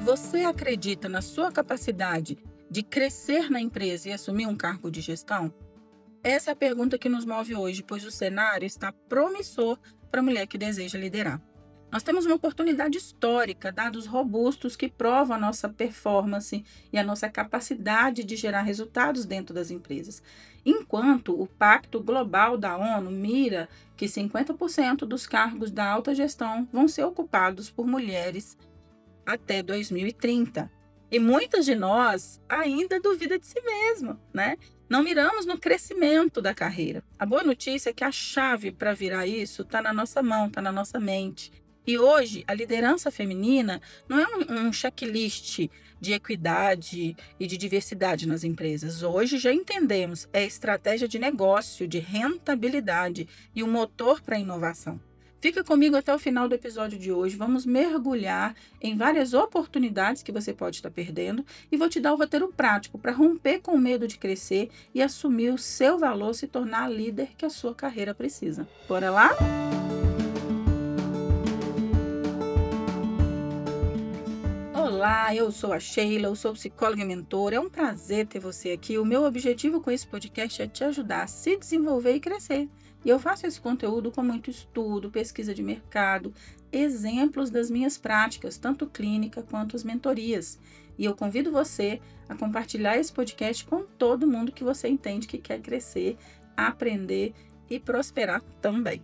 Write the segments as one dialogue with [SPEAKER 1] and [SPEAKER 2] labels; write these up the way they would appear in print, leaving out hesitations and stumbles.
[SPEAKER 1] Você acredita na sua capacidade de crescer na empresa e assumir um cargo de gestão? Essa é a pergunta que nos move hoje, pois o cenário está promissor para a mulher que deseja liderar. Nós temos uma oportunidade histórica, dados robustos que provam a nossa performance e a nossa capacidade de gerar resultados dentro das empresas. Enquanto o Pacto Global da ONU mira que 50% dos cargos da alta gestão vão ser ocupados por mulheres até 2030. E muitas de nós ainda duvidam de si mesmo, né? Não miramos no crescimento da carreira. A boa notícia é que a chave para virar isso está na nossa mão, está na nossa mente. E hoje, a liderança feminina não é um checklist de equidade e de diversidade nas empresas. Hoje já entendemos, é estratégia de negócio, de rentabilidade e o motor para a inovação. Fica comigo até o final do episódio de hoje. Vamos mergulhar em várias oportunidades que você pode estar perdendo e vou te dar o roteiro prático para romper com o medo de crescer e assumir o seu valor, se tornar a líder que a sua carreira precisa. Bora lá? Olá, eu sou a Sheila, eu sou psicóloga e mentora. É um prazer ter você aqui. O meu objetivo com esse podcast é te ajudar a se desenvolver e crescer. E eu faço esse conteúdo com muito estudo, pesquisa de mercado, exemplos das minhas práticas, tanto clínica quanto as mentorias. E eu convido você a compartilhar esse podcast com todo mundo que você entende que quer crescer, aprender e prosperar também.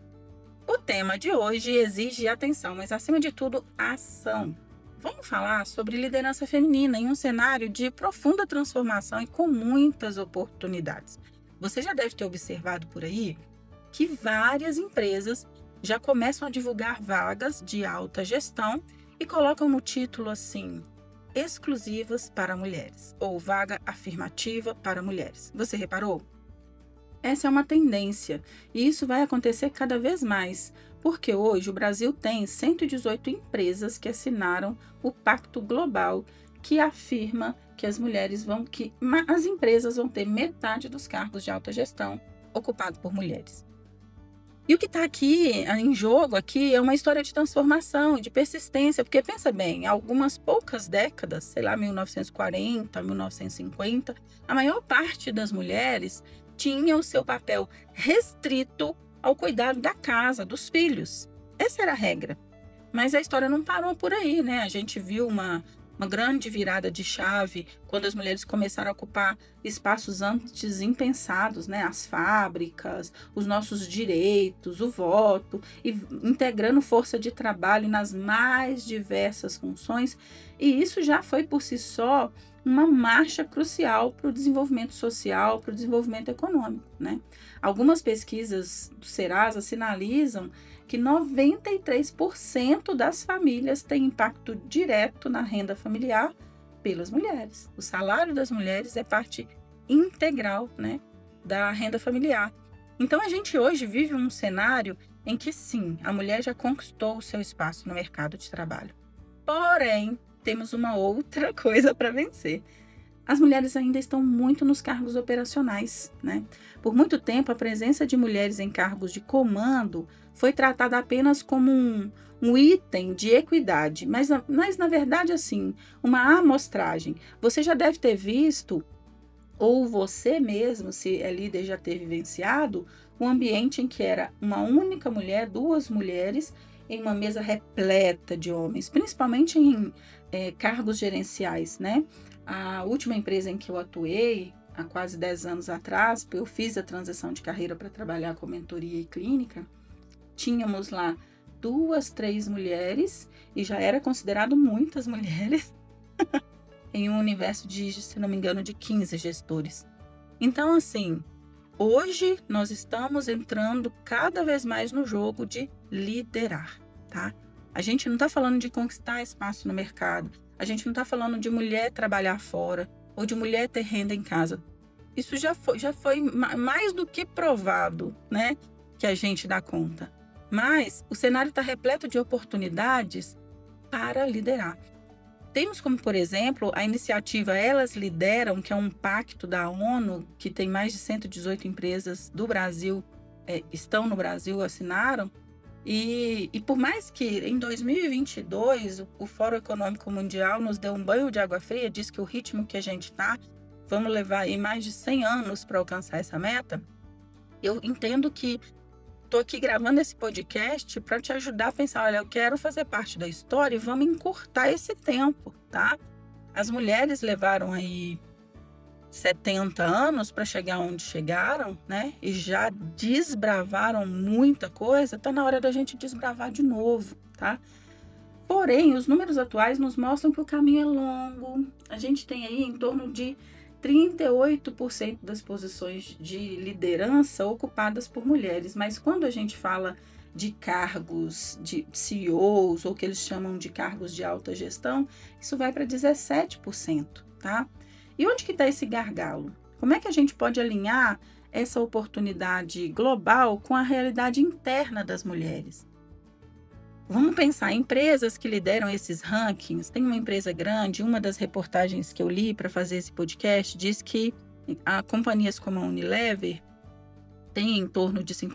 [SPEAKER 1] O tema de hoje exige atenção, mas acima de tudo, ação. Vamos falar sobre liderança feminina em um cenário de profunda transformação e com muitas oportunidades. Você já deve ter observado por aí que várias empresas já começam a divulgar vagas de alta gestão e colocam no título assim, exclusivas para mulheres, ou vaga afirmativa para mulheres. Você reparou? Essa é uma tendência e isso vai acontecer cada vez mais, porque hoje o Brasil tem 118 empresas que assinaram o Pacto Global, que afirma que as empresas vão ter metade dos cargos de alta gestão ocupados por mulheres. E o que está aqui em jogo aqui é uma história de transformação, de persistência, porque pensa bem, há algumas poucas décadas, sei lá, 1940, 1950, a maior parte das mulheres tinha o seu papel restrito ao cuidado da casa, dos filhos. Essa era a regra. Mas a história não parou por aí, né? A gente viu uma grande virada de chave quando as mulheres começaram a ocupar espaços antes impensados, né? As fábricas, os nossos direitos, o voto, e integrando força de trabalho nas mais diversas funções. E isso já foi por si só uma marcha crucial para o desenvolvimento social, para o desenvolvimento econômico, né? Algumas pesquisas do Serasa sinalizam que 93% das famílias têm impacto direto na renda familiar pelas mulheres. O salário das mulheres é parte integral, né, da renda familiar. Então, a gente hoje vive um cenário em que, sim, a mulher já conquistou o seu espaço no mercado de trabalho. Porém, temos uma outra coisa para vencer. As mulheres ainda estão muito nos cargos operacionais, né? Por muito tempo, a presença de mulheres em cargos de comando foi tratada apenas como um item de equidade, mas na verdade, assim, uma amostragem. Você já deve ter visto, ou você mesmo, se é líder, já ter vivenciado, um ambiente em que era uma única mulher, duas mulheres, em uma mesa repleta de homens, principalmente em cargos gerenciais, né? A última empresa em que eu atuei, há quase 10 anos atrás, eu fiz a transição de carreira para trabalhar com mentoria e clínica, tínhamos lá 2, 3 mulheres, e já era considerado muitas mulheres, em um universo de, se não me engano, de 15 gestores. Então, assim, hoje nós estamos entrando cada vez mais no jogo de liderar, tá? A gente não está falando de conquistar espaço no mercado, a gente não está falando de mulher trabalhar fora ou de mulher ter renda em casa. Isso já foi mais do que provado, né, que a gente dá conta. Mas o cenário está repleto de oportunidades para liderar. Temos como, por exemplo, a iniciativa Elas Lideram, que é um pacto da ONU, que tem mais de 118 empresas do Brasil, estão no Brasil, assinaram, E por mais que em 2022 o Fórum Econômico Mundial nos deu um banho de água fria, diz que o ritmo que a gente está, vamos levar aí mais de 100 anos para alcançar essa meta, eu entendo que estou aqui gravando esse podcast para te ajudar a pensar, olha, eu quero fazer parte da história e vamos encurtar esse tempo, tá? As mulheres levaram aí 70 anos para chegar onde chegaram, né? E já desbravaram muita coisa, tá na hora da gente desbravar de novo, tá? Porém, os números atuais nos mostram que o caminho é longo. A gente tem aí em torno de 38% das posições de liderança ocupadas por mulheres, mas quando a gente fala de cargos de CEOs ou que eles chamam de cargos de alta gestão, isso vai para 17%, tá? E onde que está esse gargalo? Como é que a gente pode alinhar essa oportunidade global com a realidade interna das mulheres? Vamos pensar em empresas que lideram esses rankings. Tem uma empresa grande, uma das reportagens que eu li para fazer esse podcast diz que companhias como a Unilever tem em torno de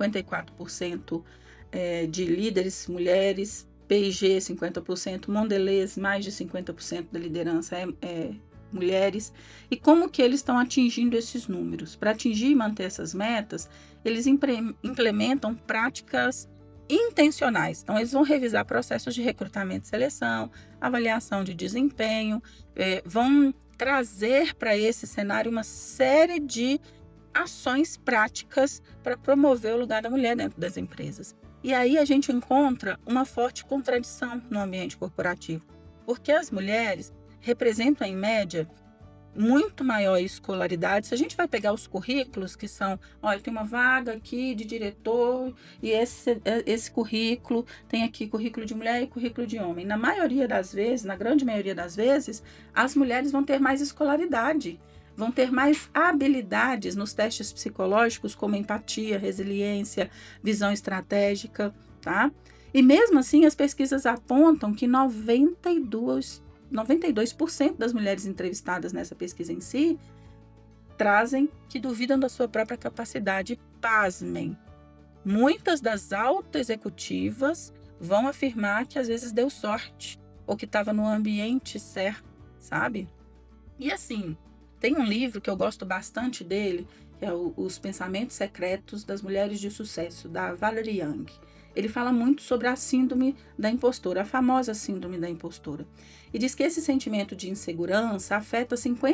[SPEAKER 1] 54% de líderes mulheres, P&G 50%, Mondelez mais de 50% da liderança é mulheres. E como que eles estão atingindo esses números? Para atingir e manter essas metas, eles implementam práticas intencionais. Então, eles vão revisar processos de recrutamento e seleção, avaliação de desempenho, vão trazer para esse cenário uma série de ações práticas para promover o lugar da mulher dentro das empresas. E aí a gente encontra uma forte contradição no ambiente corporativo, porque as mulheres representam, em média, muito maior escolaridade. Se a gente vai pegar os currículos que são, olha, tem uma vaga aqui de diretor e esse currículo, tem aqui currículo de mulher e currículo de homem. Na maioria das vezes, na grande maioria das vezes, as mulheres vão ter mais escolaridade, vão ter mais habilidades nos testes psicológicos, como empatia, resiliência, visão estratégica, tá? E mesmo assim, as pesquisas apontam que 92% das mulheres entrevistadas nessa pesquisa em si trazem que duvidam da sua própria capacidade. Pasmem. Muitas das auto-executivas vão afirmar que às vezes deu sorte ou que estava no ambiente certo, sabe? E assim, tem um livro que eu gosto bastante dele, que é Os Pensamentos Secretos das Mulheres de Sucesso, da Valerie Young. Ele fala muito sobre a síndrome da impostora, a famosa síndrome da impostora. E diz que esse sentimento de insegurança afeta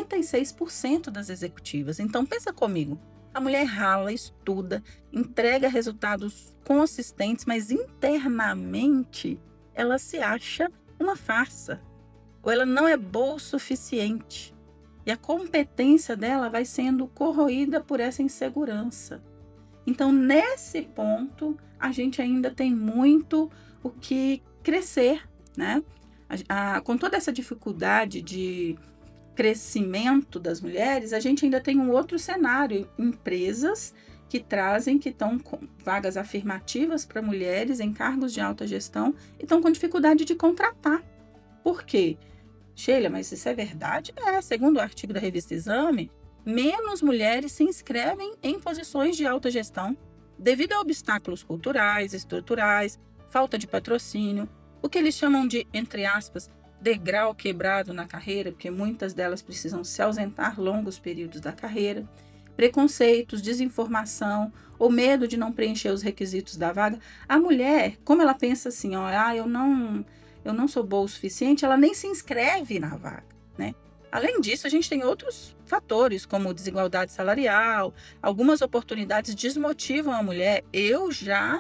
[SPEAKER 1] 56% das executivas. Então, pensa comigo. A mulher rala, estuda, entrega resultados consistentes, mas internamente ela se acha uma farsa. Ou ela não é boa o suficiente. E a competência dela vai sendo corroída por essa insegurança. Então, nesse ponto, a gente ainda tem muito o que crescer, né? Com toda essa dificuldade de crescimento das mulheres, a gente ainda tem um outro cenário, empresas que estão com vagas afirmativas para mulheres em cargos de alta gestão e estão com dificuldade de contratar. Por quê? Sheila, mas isso é verdade? Segundo o artigo da revista Exame, menos mulheres se inscrevem em posições de alta gestão devido a obstáculos culturais, estruturais, falta de patrocínio, o que eles chamam de, entre aspas, degrau quebrado na carreira, porque muitas delas precisam se ausentar longos períodos da carreira, preconceitos, desinformação ou medo de não preencher os requisitos da vaga. A mulher, como ela pensa assim, eu não sou boa o suficiente, ela nem se inscreve na vaga, né? Além disso, a gente tem outros fatores, como desigualdade salarial, algumas oportunidades desmotivam a mulher. Eu já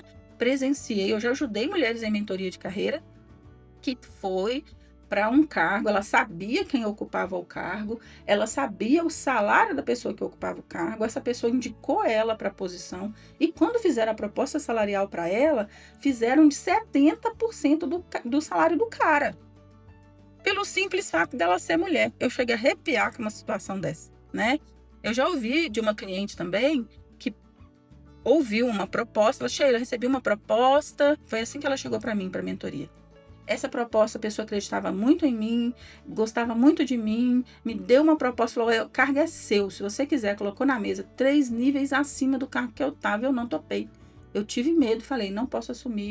[SPEAKER 1] ajudei mulheres em mentoria de carreira, que foi para um cargo, ela sabia quem ocupava o cargo, ela sabia o salário da pessoa que ocupava o cargo, essa pessoa indicou ela para a posição, e quando fizeram a proposta salarial para ela, fizeram de 70% do salário do cara. Pelo simples fato dela ser mulher. Eu cheguei a arrepiar com uma situação dessa, né? Eu já ouvi de uma cliente também que ouviu uma proposta. Ela, Sheila, recebi uma proposta. Foi assim que ela chegou para mim, para a mentoria. Essa proposta, a pessoa acreditava muito em mim, gostava muito de mim, me deu uma proposta, falou, o cargo é seu, se você quiser. Colocou na mesa 3 níveis acima do cargo que eu estava, eu não topei. Eu tive medo, falei, não posso assumir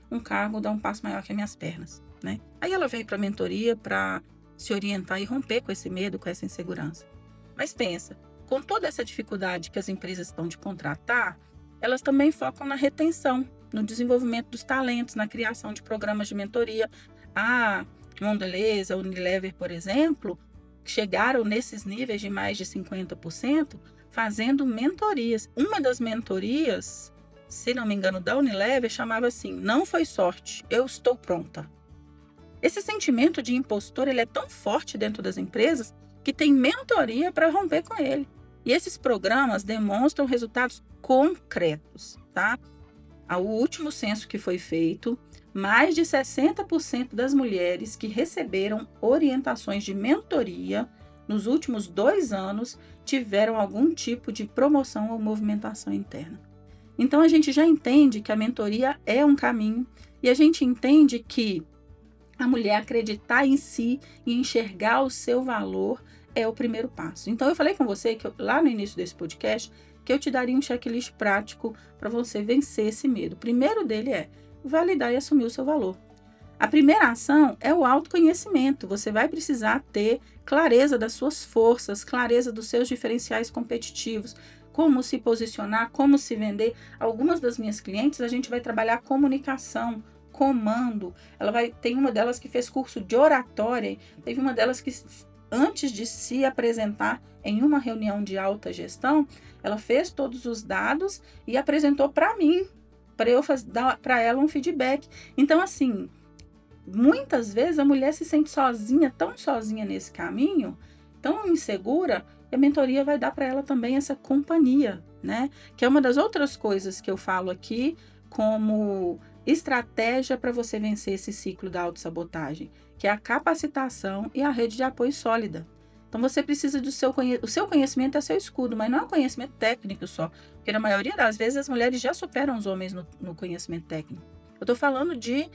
[SPEAKER 1] um cargo dá um passo maior que as minhas pernas, né? Aí ela veio para a mentoria para se orientar e romper com esse medo, com essa insegurança. Mas pensa, com toda essa dificuldade que as empresas estão de contratar, elas também focam na retenção, no desenvolvimento dos talentos, na criação de programas de mentoria. A Mondelez, a Unilever, por exemplo, chegaram nesses níveis de mais de 50% fazendo mentorias. Uma das mentorias, se não me engano, da Unilever, chamava assim: não foi sorte, eu estou pronta. Esse sentimento de impostor, ele é tão forte dentro das empresas que tem mentoria para romper com ele. E esses programas demonstram resultados concretos, tá? O último censo que foi feito, mais de 60% das mulheres que receberam orientações de mentoria nos últimos 2 anos tiveram algum tipo de promoção ou movimentação interna. Então, a gente já entende que a mentoria é um caminho e a gente entende que a mulher acreditar em si e enxergar o seu valor é o primeiro passo. Então, eu falei com você que lá no início desse podcast que eu te daria um checklist prático para você vencer esse medo. O primeiro dele é validar e assumir o seu valor. A primeira ação é o autoconhecimento. Você vai precisar ter clareza das suas forças, clareza dos seus diferenciais competitivos, como se posicionar, como se vender. Algumas das minhas clientes, a gente vai trabalhar comunicação, comando. Tem uma delas que fez curso de oratória, teve uma delas que antes de se apresentar em uma reunião de alta gestão, ela fez todos os dados e apresentou para mim, para eu dar para ela um feedback. Então, assim, muitas vezes a mulher se sente sozinha, tão sozinha nesse caminho, tão insegura, e a mentoria vai dar para ela também essa companhia, né? Que é uma das outras coisas que eu falo aqui como estratégia para você vencer esse ciclo da autossabotagem, que é a capacitação e a rede de apoio sólida. Então, você precisa do o seu conhecimento é seu escudo, mas não é um conhecimento técnico só, porque na maioria das vezes as mulheres já superam os homens no conhecimento técnico. Eu estou falando de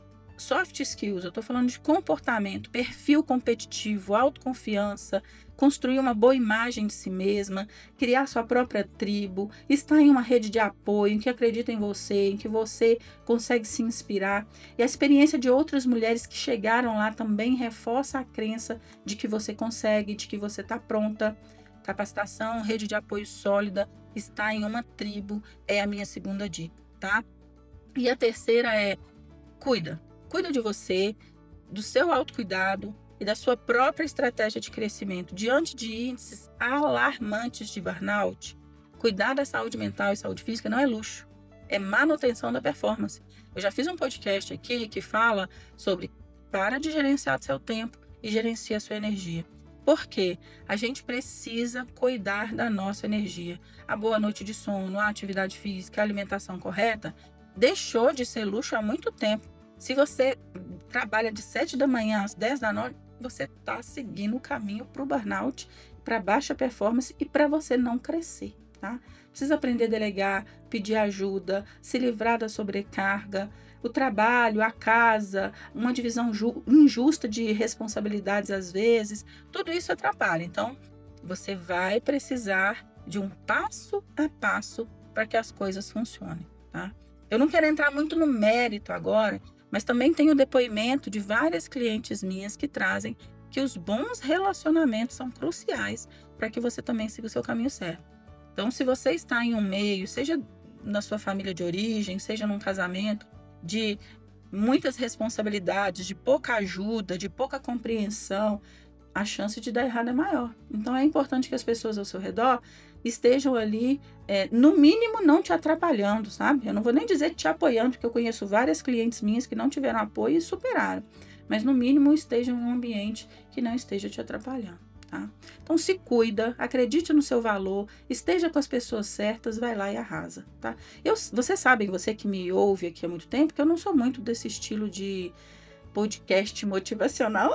[SPEAKER 1] soft skills, eu estou falando de comportamento, perfil competitivo, autoconfiança, construir uma boa imagem de si mesma, criar sua própria tribo, estar em uma rede de apoio, em que acredita em você, em que você consegue se inspirar. E a experiência de outras mulheres que chegaram lá também reforça a crença de que você consegue, de que você está pronta. Capacitação, rede de apoio sólida, estar em uma tribo é a minha segunda dica, tá? E a terceira é cuida de você, do seu autocuidado e da sua própria estratégia de crescimento. Diante de índices alarmantes de burnout, cuidar da saúde mental e saúde física não é luxo, é manutenção da performance. Eu já fiz um podcast aqui que fala sobre para de gerenciar seu tempo e gerencia a sua energia. Por quê? A gente precisa cuidar da nossa energia. A boa noite de sono, a atividade física, a alimentação correta deixou de ser luxo há muito tempo. Se você trabalha de 7 da manhã às 10 da noite, você está seguindo o caminho para o burnout, para baixa performance e para você não crescer, tá? Precisa aprender a delegar, pedir ajuda, se livrar da sobrecarga, o trabalho, a casa, uma divisão injusta de responsabilidades às vezes, tudo isso atrapalha. Então, você vai precisar de um passo a passo para que as coisas funcionem, tá? Eu não quero entrar muito no mérito agora, mas também tenho depoimento de várias clientes minhas que trazem que os bons relacionamentos são cruciais para que você também siga o seu caminho certo. Então, se você está em um meio, seja na sua família de origem, seja num casamento, de muitas responsabilidades, de pouca ajuda, de pouca compreensão, a chance de dar errado é maior. Então, é importante que as pessoas ao seu redor estejam ali, no mínimo, não te atrapalhando, sabe? Eu não vou nem dizer te apoiando, porque eu conheço várias clientes minhas que não tiveram apoio e superaram. Mas, no mínimo, estejam em um ambiente que não esteja te atrapalhando, tá? Então, se cuida, acredite no seu valor, esteja com as pessoas certas, vai lá e arrasa, tá? Vocês sabem, você que me ouve aqui há muito tempo, que eu não sou muito desse estilo de podcast motivacional.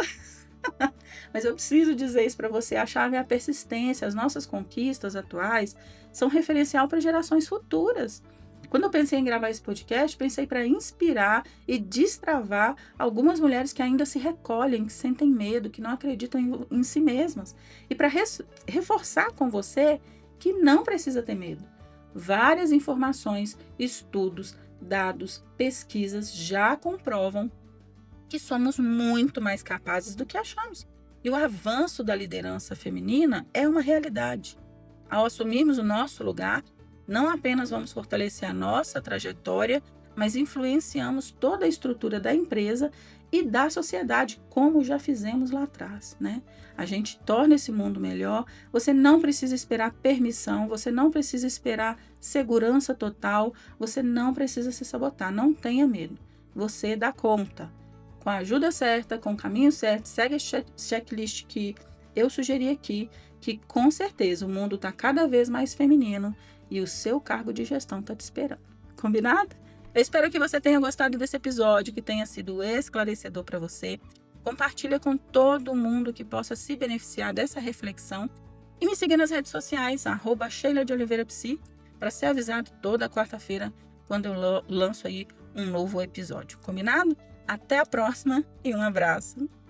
[SPEAKER 1] Mas eu preciso dizer isso para você, a chave é a persistência. As nossas conquistas atuais são referencial para gerações futuras. Quando eu pensei em gravar esse podcast, pensei para inspirar e destravar algumas mulheres que ainda se recolhem, que sentem medo, que não acreditam em si mesmas. E para reforçar com você que não precisa ter medo. Várias informações, estudos, dados, pesquisas já comprovam que somos muito mais capazes do que achamos. E o avanço da liderança feminina é uma realidade. Ao assumirmos o nosso lugar, não apenas vamos fortalecer a nossa trajetória, mas influenciamos toda a estrutura da empresa e da sociedade, como já fizemos lá atrás, né? A gente torna esse mundo melhor. Você não precisa esperar permissão, você não precisa esperar segurança total, você não precisa se sabotar, não tenha medo. Você dá conta. Com a ajuda certa, com o caminho certo, segue a checklist que eu sugeri aqui, que com certeza o mundo está cada vez mais feminino e o seu cargo de gestão está te esperando. Combinado? Eu espero que você tenha gostado desse episódio, que tenha sido esclarecedor para você. Compartilha com todo mundo que possa se beneficiar dessa reflexão. E me siga nas redes sociais, @SheilaDeOliveiraPsi, para ser avisado toda quarta-feira quando eu lanço aí um novo episódio. Combinado? Até a próxima e um abraço!